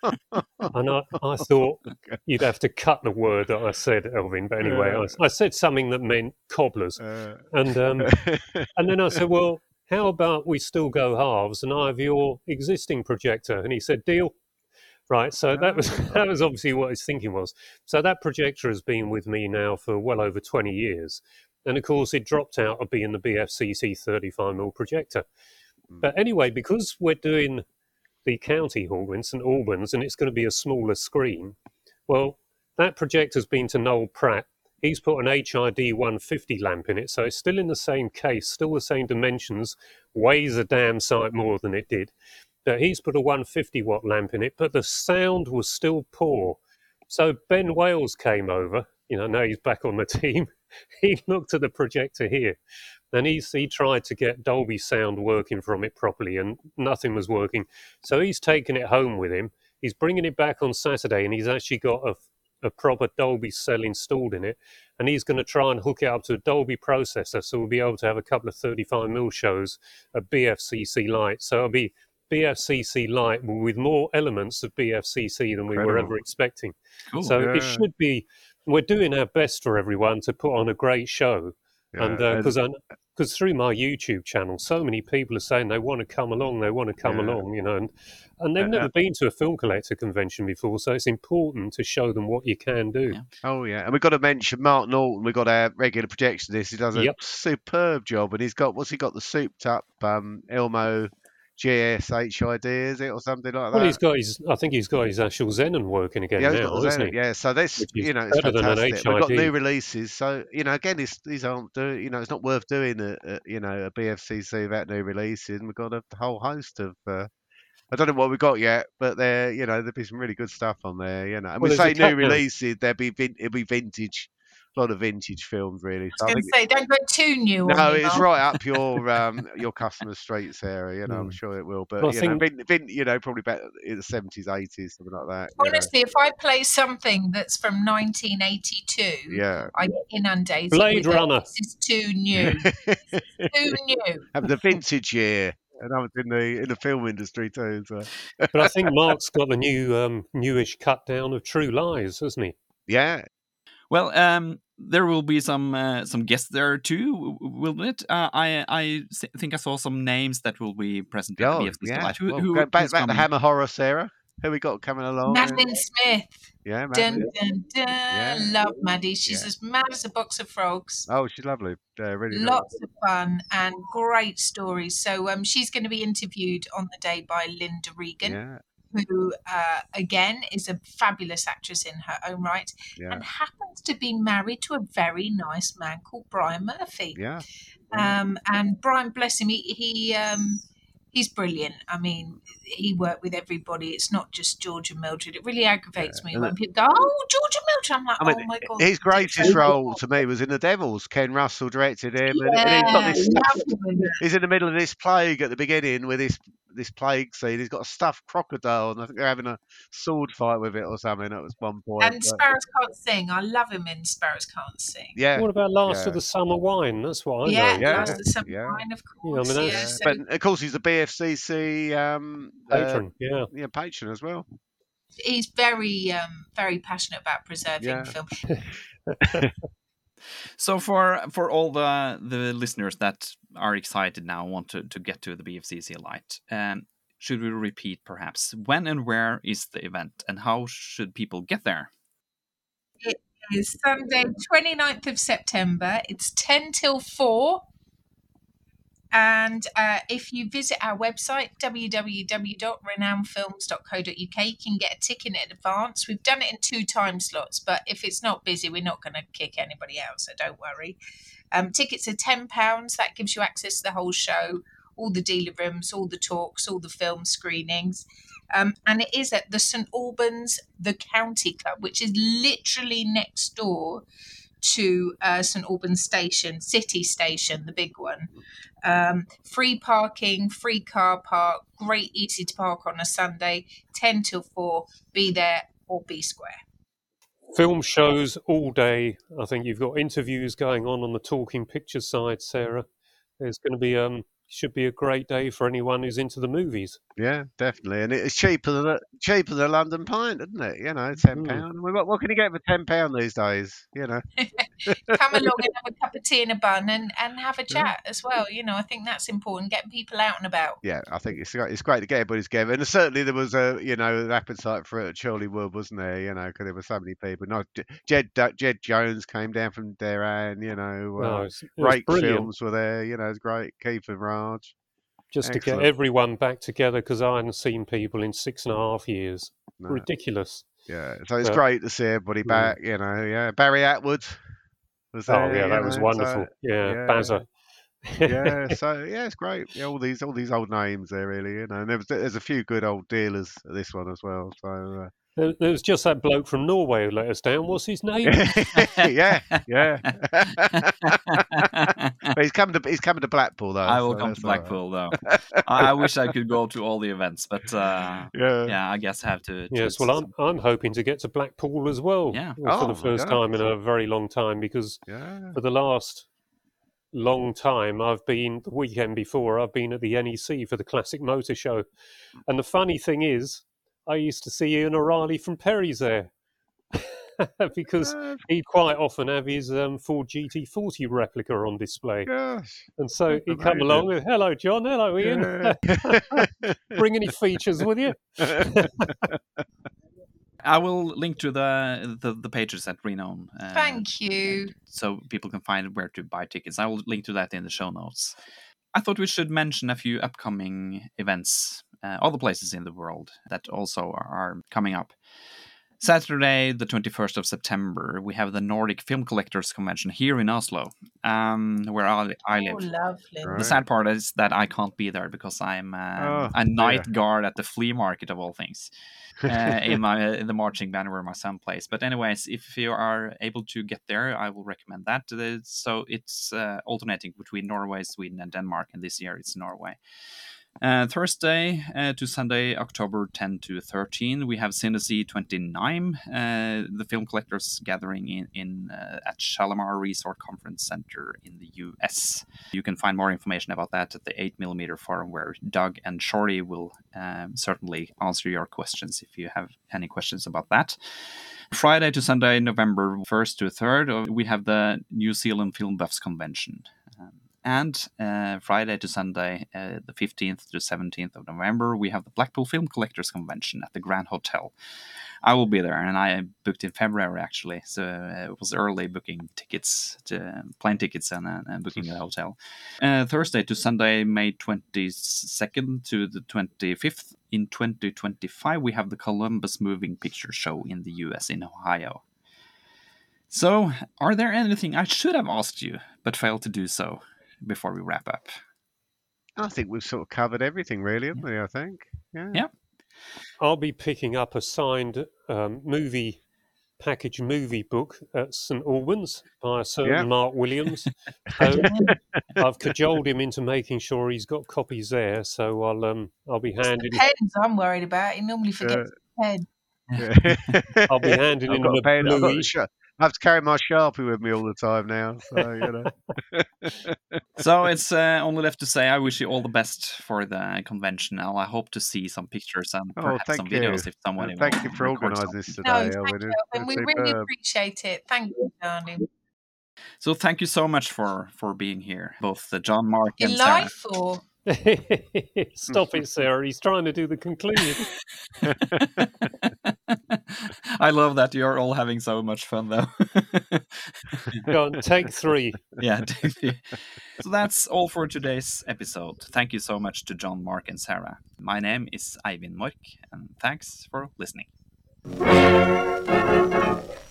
[SPEAKER 2] And I thought you'd have to cut the word that I said, Elvin. But anyway, I said something that meant cobblers. And then I said, well, how about we still go halves and I have your existing projector? And he said, deal. Right, so that was obviously what his thinking was. So that projector has been with me now for well over 20 years. And of course, it dropped out of being the BFCC 35mm projector. But anyway, because we're doing the County Hall in St Albans and it's going to be a smaller screen, well, that projector's been to Noel Pratt. He's put an HID 150 lamp in it, so it's still in the same case, still the same dimensions, weighs a damn sight more than it did. But he's put a 150 watt lamp in it, but the sound was still poor. So Ben Wales came over, now he's back on the team. He looked at the projector here. And he tried to get Dolby sound working from it properly, and nothing was working. So he's taken it home with him. He's bringing it back on Saturday, and he's actually got a proper Dolby cell installed in it. And he's going to try and hook it up to a Dolby processor, so we'll be able to have a couple of 35mm shows at BFCC Light. So it'll be BFCC Light with more elements of BFCC than we were ever expecting.
[SPEAKER 1] Cool.
[SPEAKER 2] So it should be. We're doing our best for everyone to put on a great show. And because through my YouTube channel, so many people are saying they want to come along, and they've never been to a film collector convention before, so it's important to show them what you can do.
[SPEAKER 1] Yeah.
[SPEAKER 3] Oh yeah, and we've got to mention Mark Norton. We've got our regular projectionist. He does a superb job, and he's got the souped up Elmo GS HID, is it, or something like that?
[SPEAKER 2] Well, I think he's got his actual Xenon working again now, isn't he?
[SPEAKER 3] Yeah, so this, it's fantastic. We've got new releases, so again, these aren't doing, it's not worth doing a BFCC without new releases. And we've got a whole host of. I don't know what we've got yet, but there'll be some really good stuff on there, And we say new releases, it'll be vintage. A lot of vintage films, really.
[SPEAKER 4] I was going to say, don't go too new.
[SPEAKER 3] No, it's right up your customer street, Sarah. I'm sure it will. But
[SPEAKER 2] well,
[SPEAKER 3] probably back in the 70s, 80s, something like that.
[SPEAKER 4] Honestly, if I play something that's from 1982, I get inundated.
[SPEAKER 2] Blade Runner.
[SPEAKER 4] This is too new. Too new.
[SPEAKER 3] Having the vintage year. And I was in the film industry too. So.
[SPEAKER 2] But I think Mark's got the new newish cut down of True Lies, hasn't he?
[SPEAKER 3] Yeah.
[SPEAKER 1] Well, there will be some guests there too, will it? I think I saw some names that will be present at the
[SPEAKER 3] Oh,
[SPEAKER 1] BFCC
[SPEAKER 3] yeah.
[SPEAKER 1] Live.
[SPEAKER 3] Well,
[SPEAKER 1] Who
[SPEAKER 3] go back
[SPEAKER 1] is
[SPEAKER 3] to
[SPEAKER 1] coming?
[SPEAKER 3] Hammer Horror, Sarah. Who we got coming along?
[SPEAKER 4] Madeline Smith.
[SPEAKER 3] Yeah,
[SPEAKER 4] Dun,
[SPEAKER 3] Madeline.
[SPEAKER 4] dun, dun.
[SPEAKER 3] Yeah.
[SPEAKER 4] Love Maddie. She's
[SPEAKER 3] Yeah.
[SPEAKER 4] as mad as a box of frogs.
[SPEAKER 3] Oh, she's lovely. Really nice.
[SPEAKER 4] Lots of fun and great stories. So she's going to be interviewed on the day by Linda Regan,
[SPEAKER 3] Yeah,
[SPEAKER 4] who again is a fabulous actress in her own right,
[SPEAKER 3] yeah,
[SPEAKER 4] and happens to be married to a very nice man called Brian Murphy.
[SPEAKER 3] yeah.
[SPEAKER 4] And Brian, bless him, he's brilliant. I mean, he worked with everybody. It's not just George and Mildred. It really aggravates me
[SPEAKER 3] And
[SPEAKER 4] when people go, "Oh, George and Mildred." I'm like,
[SPEAKER 3] I mean,
[SPEAKER 4] "Oh my god!"
[SPEAKER 3] his greatest role to me was in The Devils. Ken Russell directed him, and he's got
[SPEAKER 4] Yeah,
[SPEAKER 3] this stuff.
[SPEAKER 4] love him in that.
[SPEAKER 3] He's in the middle of this plague at the beginning with this plague scene. He's got a stuffed crocodile, and I think they're having a sword fight with it or something at one point.
[SPEAKER 4] And Sparrows Can't Sing. I love him in Sparrows Can't Sing.
[SPEAKER 3] Yeah.
[SPEAKER 2] What about Last
[SPEAKER 3] yeah.
[SPEAKER 2] of the Summer Wine? That's what I
[SPEAKER 4] Yeah,
[SPEAKER 2] know.
[SPEAKER 3] Yeah,
[SPEAKER 4] Last of the Summer
[SPEAKER 3] yeah.
[SPEAKER 4] Wine, of
[SPEAKER 2] Yeah, I
[SPEAKER 4] course.
[SPEAKER 2] mean,
[SPEAKER 4] Yeah,
[SPEAKER 2] that's-
[SPEAKER 4] so
[SPEAKER 3] But of course, he's a BFCC
[SPEAKER 2] Patron, yeah.
[SPEAKER 3] patron as well.
[SPEAKER 4] he's very, very passionate about preserving
[SPEAKER 3] Yeah.
[SPEAKER 4] film.
[SPEAKER 1] So for all the listeners that are excited now, want to get to the BFCC Light, should we repeat perhaps when and where is the event and how should people get there?
[SPEAKER 4] It is Sunday, 29th of September. It's 10 till 4. And if you visit our website, www.renownfilms.co.uk, you can get a ticket in advance. We've done it in 2 time slots, but if it's not busy, we're not going to kick anybody out, so don't worry. Tickets are £10. That gives you access to the whole show, all the dealer rooms, all the talks, all the film screenings. And it is at the St Albans, the County Club, which is literally next door to St Albans Station, City Station, the big one. Free parking, free car park, great easy to park on a Sunday, 10 till 4, be there or be square.
[SPEAKER 2] Film shows all day. I think you've got interviews going on the talking picture side, Sarah. There's going to be should be a great day for anyone who's into the movies.
[SPEAKER 3] Yeah, definitely, and it's cheaper than a London pint, isn't it? You know, £10. What can you get for £10 these days? You know.
[SPEAKER 4] Come along and have a cup of tea and a bun and have a chat as well. You know, I think that's important, getting people out and about.
[SPEAKER 3] Yeah, I think it's great to get everybody together, and certainly there was an appetite for it at Chorleywood, wasn't there? You know, because there were so many people. No, Jed Jones came down from Deran. You know,
[SPEAKER 2] It was
[SPEAKER 3] great
[SPEAKER 2] brilliant.
[SPEAKER 3] films were there. You know, it was great. Keith and Raj.
[SPEAKER 2] Just to
[SPEAKER 3] Excellent.
[SPEAKER 2] get everyone back together because I hadn't seen people in 6.5 years.
[SPEAKER 3] No.
[SPEAKER 2] Ridiculous.
[SPEAKER 3] Yeah, so it's
[SPEAKER 2] But-
[SPEAKER 3] great to see everybody back. You know, yeah, Barry Atwood was there.
[SPEAKER 2] Oh, yeah, that was wonderful.
[SPEAKER 3] yeah.
[SPEAKER 2] Bazza.
[SPEAKER 3] Yeah, so yeah, it's great. Yeah, all these old names there, really. You know, and there's a few good old dealers at this one as well. So
[SPEAKER 2] There was just that bloke from Norway who let us down. What's his name?
[SPEAKER 3] yeah. But he's coming to Blackpool though.
[SPEAKER 1] I will
[SPEAKER 3] so
[SPEAKER 1] come
[SPEAKER 3] that's
[SPEAKER 1] to
[SPEAKER 3] all right.
[SPEAKER 1] Blackpool though. I wish I could go to all the events, but
[SPEAKER 3] Yeah.
[SPEAKER 1] I guess I have to.
[SPEAKER 2] Yes, well, I'm hoping to get to Blackpool as well.
[SPEAKER 1] Yeah.
[SPEAKER 2] For
[SPEAKER 3] Oh,
[SPEAKER 2] the
[SPEAKER 3] my
[SPEAKER 2] first
[SPEAKER 3] God.
[SPEAKER 2] time in a very long time because
[SPEAKER 3] Yeah.
[SPEAKER 2] for the last long time I've been the weekend before I've been at the NEC for the Classic Motor Show, and the funny thing is I used to see Ian O'Reilly from Perry's there because he'd quite often have his Ford GT40 replica on display,
[SPEAKER 3] Gosh.
[SPEAKER 2] and so he'd come
[SPEAKER 3] Amazing.
[SPEAKER 2] along and hello John, hello Ian,
[SPEAKER 3] Yeah.
[SPEAKER 2] bring any features with you.
[SPEAKER 1] I will link to the pages at Renown.
[SPEAKER 4] Thank you.
[SPEAKER 1] So people can find where to buy tickets. I will link to that in the show notes. I thought we should mention a few upcoming events, other places in the world that also are coming up. Saturday, the 21st of September, we have the Nordic Film Collectors Convention here in Oslo, where I
[SPEAKER 4] Oh,
[SPEAKER 1] live.
[SPEAKER 4] lovely.
[SPEAKER 3] Right.
[SPEAKER 1] The sad part is that I can't be there because I'm
[SPEAKER 3] Oh,
[SPEAKER 1] a night guard at the flea market of all things, in the marching band where my son plays. But anyways, if you are able to get there, I will recommend that. So it's alternating between Norway, Sweden, and Denmark, and this year it's Norway. Thursday to Sunday, October 10 to 13, we have Synesy 29, the film collectors gathering at Shalimar Resort Conference Center in the US. You can find more information about that at the 8mm forum, where Doug and Shorty will certainly answer your questions if you have any questions about that. Friday to Sunday, November 1st to 3rd, we have the New Zealand Film Buffs Convention. And Friday to Sunday, the 15th to 17th of November, we have the Blackpool Film Collectors Convention at the Grand Hotel. I will be there, and I booked in February, actually. So it was early booking tickets, plane tickets, and booking a hotel. Thursday to Sunday, May 22nd to the 25th. In 2025, we have the Columbus Moving Picture Show in the US, in Ohio. So, are there anything I should have asked you, but failed to do so before we wrap up?
[SPEAKER 3] I think we've sort of covered everything, really, haven't we? I think.
[SPEAKER 1] Yeah.
[SPEAKER 2] I'll be picking up a signed movie book at St Albans by a certain Mark Williams. So I've cajoled him into making sure he's got copies there. So I'll be handing
[SPEAKER 4] pens. I'm worried about. He normally forgets the pen.
[SPEAKER 2] I'll be handing him a
[SPEAKER 3] pen.
[SPEAKER 2] Bluey.
[SPEAKER 3] I have to carry my Sharpie with me all the time now. So, you know.
[SPEAKER 1] So it's only left to say I wish you all the best for the convention. I hope to see some pictures and perhaps some videos if someone.
[SPEAKER 3] Thank you for organising this today.
[SPEAKER 4] No, thank you. And we really appreciate it. Thank you, darling.
[SPEAKER 1] So thank you so much for being here, both John, Mark, and Sarah.
[SPEAKER 4] Life or.
[SPEAKER 2] Stop it, Sarah. He's trying to do the conclusion.
[SPEAKER 1] I love that you're all having so much fun, though.
[SPEAKER 2] Go on, take 3.
[SPEAKER 1] Yeah, take 3. So that's all for today's episode. Thank you so much to John, Mark, and Sarah. My name is Eivind Mork, and thanks for listening.